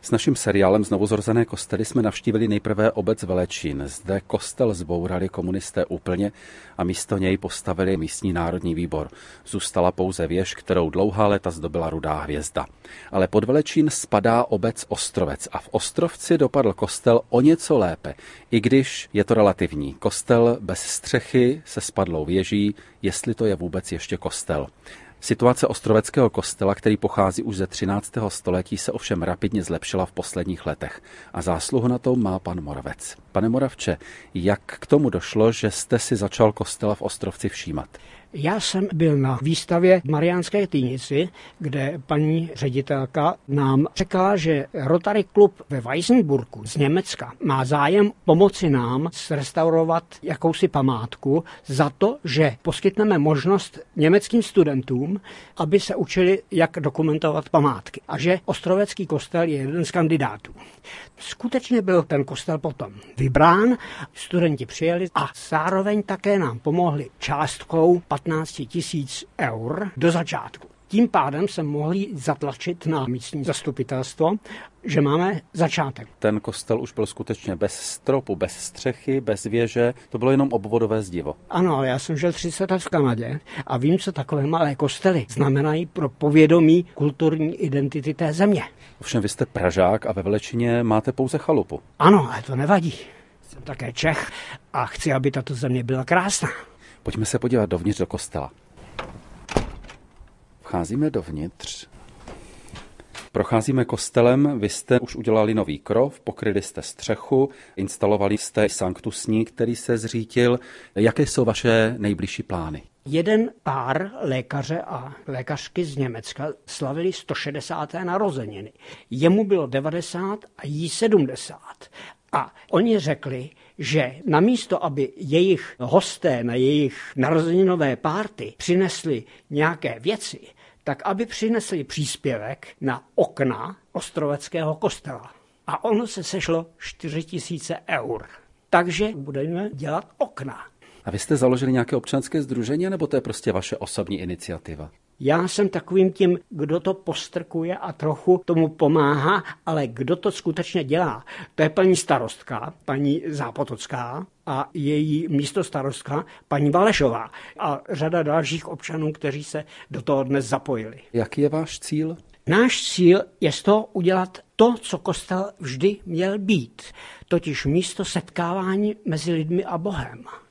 S naším seriálem Znovuzrozené kostely jsme navštívili nejprve obec Velečín. Zde kostel zbourali komunisté úplně a místo něj postavili místní národní výbor. Zůstala pouze věž, kterou dlouhá léta zdobila rudá hvězda. Ale pod Velečín spadá obec Ostrovec a v Ostrovci dopadl kostel o něco lépe, i když je to relativní. Kostel bez střechy se spadlou věží, jestli to je vůbec ještě kostel. Situace ostroveckého kostela, který pochází už ze 13. století, se ovšem rapidně zlepšila v posledních letech. A zásluhu na to má pan Moravec. Pane Moravče, jak k tomu došlo, že jste si začal kostela v Ostrovci všímat? Já jsem byl na výstavě v Mariánské Týnici, kde paní ředitelka nám řekla, že Rotary klub ve Weissenburgu z Německa má zájem pomoci nám zrestaurovat jakousi památku za to, že poskytneme možnost německým studentům, aby se učili, jak dokumentovat památky. A že Ostrovecký kostel je jeden z kandidátů. Skutečně byl ten kostel potom vybrán, studenti přijeli a zároveň také nám pomohli částkou 15 000 eur do začátku. Tím pádem se mohli zatlačit na místní zastupitelstvo, že máme začátek. Ten kostel už byl skutečně bez stropu, bez střechy, bez věže, to bylo jenom obvodové zdivo. Ano, ale já jsem žil 30 let v Kanadě a vím, co takové malé kostely znamenají pro povědomí kulturní identity té země. Ovšem vy jste Pražák a ve Velečíně máte pouze chalupu. Ano, ale to nevadí. Jsem také Čech a chci, aby tato země byla krásná. Pojďme se podívat dovnitř do kostela. Vcházíme dovnitř. Procházíme kostelem, vy jste už udělali nový krov, pokryli jste střechu, instalovali jste sanktusník, který se zřítil. Jaké jsou vaše nejbližší plány? Jeden pár lékaře a lékařky z Německa slavili 160. narozeniny. Jemu bylo 90 a jí 70. A oni řekli, že namísto, aby jejich hosté na jejich narozeninové párty přinesli nějaké věci, tak aby přinesli příspěvek na okna Ostroveckého kostela. A ono se sešlo 4 000 eur. Takže budeme dělat okna. A vy jste založili nějaké občanské sdružení, nebo to je prostě vaše osobní iniciativa? Já jsem takovým tím, kdo to postrkuje a trochu tomu pomáhá, ale kdo to skutečně dělá, to je paní starostka, paní Zápotocká a její místostarostka, paní Valešová a řada dalších občanů, kteří se do toho dnes zapojili. Jaký je váš cíl? Náš cíl je z toho udělat to, co kostel vždy měl být, totiž místo setkávání mezi lidmi a Bohem.